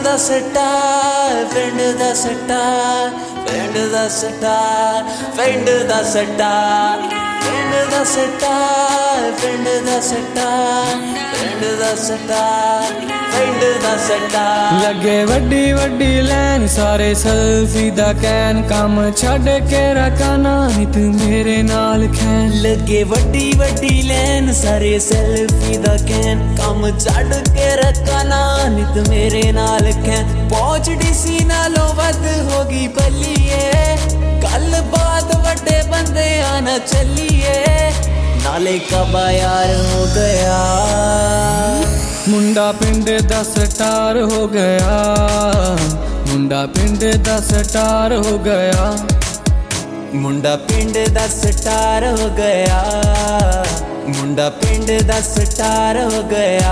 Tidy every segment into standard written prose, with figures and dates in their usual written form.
ਦਾ star ਪਿੰਡ ਦਾ star ਪਿੰਡ ਦਾ star ਪਿੰਡ ਦਾ ਸਟਾਰ ਪਿੰਡ ਦਾ ਸਟਾਰ ਪਿੰਡ ਦਾ ਸਟਾਰ ਪਿੰਡ ਦਾ ਸਟਾਰ ਪਿੰਡ ਦਾ ਸਟਾਰ ਲੱਗੇ ਵੱਡੀ ਵੱਡੀ ਲੈਨ ਸਾਰੇ ਸੈਲਫੀ ਦਾ ਕੈਨ ਕੰਮ ਛੱਡ ਕੇ ਰੱਖਣਾ ਨੀ ਤੂੰ ਮੇਰੇ ਨਾਲ ਖੈਨ ਲੱਗੇ ਵੱਡੀ ਵੱਡੀ ਲੈਨ ਸਾਰੇ ਸੈਲਫੀ ਦਾ ਕੈਨ ਕੰਮ ਛੱਡ ਕੇ ਰੱਖਣਾ ਨੀ ਤੂੰ ਮੇਰੇ ਨਾਲ ਖੈਨ ਪਹੁੰਚ ਡੀਸੀ ਨਾਲੋਂ ਵੱਧ ਹੋ ਗਈ ਬੱਲੀਏ ਕੱਲ ਬਾਤ ਵੱਡੇ ਬੰਦਿਆਂ ਨਾਲ ਚੱਲੀਏ ਨਾਲੇ ਕਬਾ ਯਾਰ ਹੋ ਗਿਆ ਮੁੰਡਾ ਪਿੰਡ ਦਾ ਸਟਾਰ ਹੋ ਗਿਆ ਮੁੰਡਾ ਪਿੰਡ ਦਾ ਸਟਾਰ ਹੋ ਗਿਆ ਮੁੰਡਾ ਪਿੰਡ ਦਾ ਸਟਾਰ ਹੋ ਗਿਆ ਮੁੰਡਾ ਪਿੰਡ ਦਾ ਸਟਾਰ ਹੋ ਗਿਆ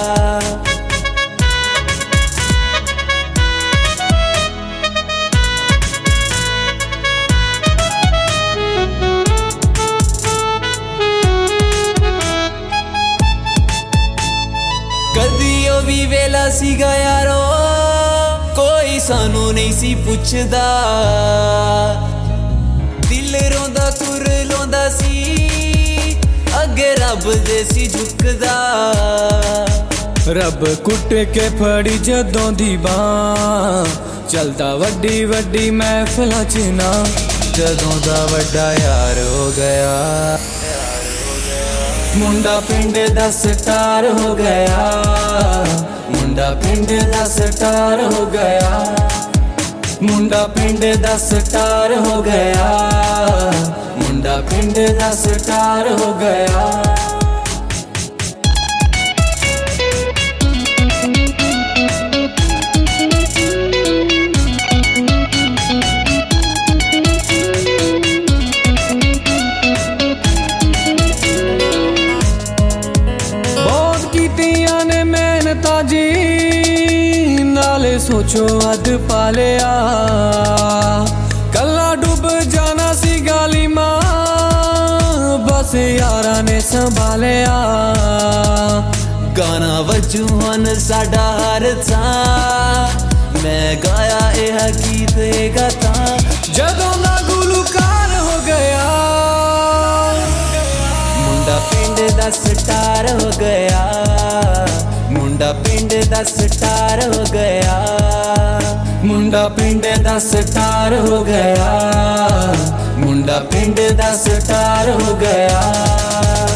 ਕਦੀ ਉਹ ਵੀ ਵੇਲਾ ਸੀਗਾ ਯਾਰੋ ਕੋਈ ਸਾਨੂੰ ਨਹੀਂ ਸੀ ਪੁੱਛਦਾ ਦਿਲ ਰੋਂਦਾ ਕੁਰ ਲੋਂਦਾ ਸੀ ਅੱਗੇ ਰੱਬ ਦੇ ਸੀ ਝੁਕਦਾ ਰੱਬ ਕੁੱਟ ਕੇ ਫੜੀ ਜਦੋਂ ਦੀ ਬਾਂ ਚਲਦਾ ਵੱਡੀ ਵੱਡੀ ਮਹਿਫਲਾਂ ਚ ਨਾ ਜਦੋਂ ਦਾ ਵੱਡਾ ਯਾਰ ਹੋ ਗਿਆ ਮੁੰਡਾ ਪਿੰਡ ਦਾ ਸਟਾਰ ਹੋ ਗਿਆ ਮੁੰਡਾ ਪਿੰਡ ਦਾ ਸਟਾਰ ਹੋ ਗਿਆ ਮੁੰਡਾ ਪਿੰਡ ਦਾ ਸਟਾਰ ਹੋ ਗਿਆ ਮੁੰਡਾ ਪਿੰਡ ਦਾ ਸਟਾਰ ਹੋ ਗਿਆ जी नाले सोचो अद पालिया कला डूब जाना सी गाली मां बस यारा ने संभालिया गाना वजू हन साडा हर सा मैं गाया यह गीत गाता जदों दा गुलकार हो गया मुंडा पिंड दा स्टार हो गया मुंडा पिंड दा स्टार हो गया मुंडा पिंड दा स्टार हो गया मुंडा पिंड दा स्टार हो गया।